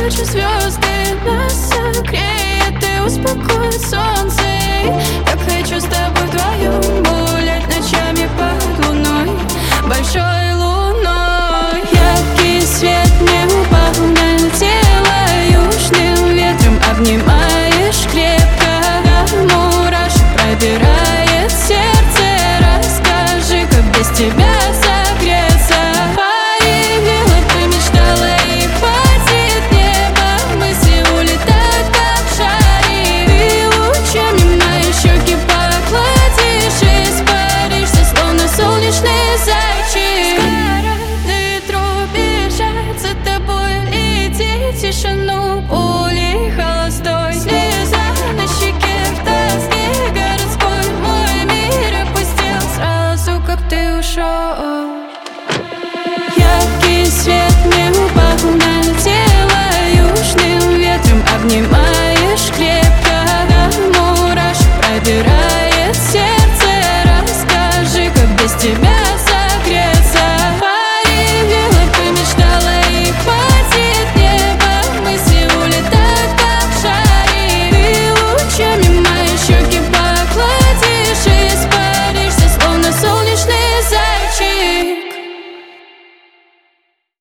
хочу звезды нас согреет и успокоит солнце. Так хочу с тобой вдвоем гулять ночами под луной, большой луной. Яркий свет мне наполняет тело, южным ветром обнимаешь крепко, мурашек пробирает сердце. Расскажи, как без тебя согреться. Появилась, ты мечтала, и хватит неба. Мысли улетают, как шари. Ты лучами мои щеки покладишь, испаришься, словно солнечный зайчик. Сгорает ветру, бежать за тобой, лететь в тишину пулей холостой. Слеза на щеке в тоске городской, мой мир опустел сразу, как ты ушел.